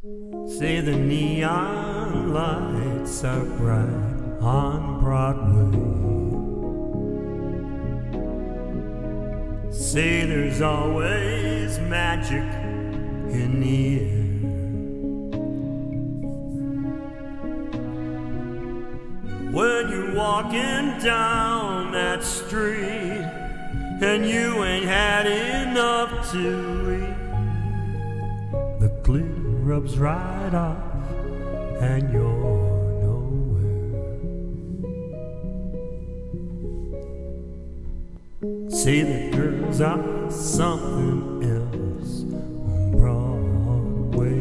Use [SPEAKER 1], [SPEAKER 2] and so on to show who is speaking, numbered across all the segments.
[SPEAKER 1] Say the neon lights are bright on Broadway. Say there's always magic in the air. When you're walking down that street and you ain't had enough to eat, the glitter rubs right off and you're nowhere. Say the girls are something else on Broadway,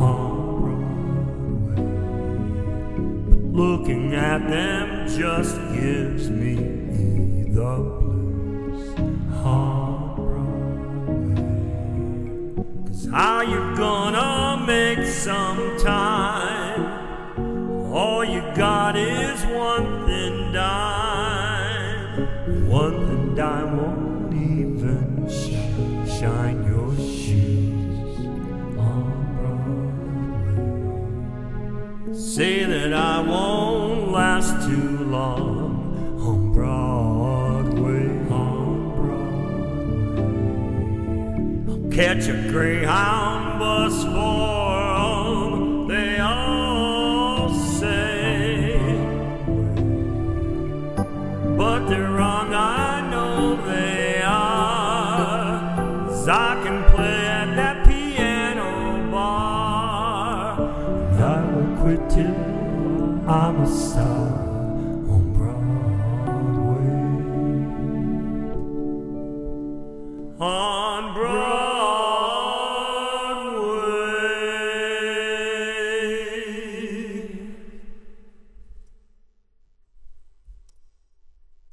[SPEAKER 1] but looking at them just gives me the blues on Broadway. 'Cause how you gonna make some time? All you got is one thin dime. One thin dime won't even shine your shoes on Broadway. Say that I won't last too long on Broadway, I'll catch a Greyhound bus for 'em, they all say. But they're wrong, I know they are, 'cause I can play at that piano bar. And I will quit till I'm a star on Broadway. On Broadway.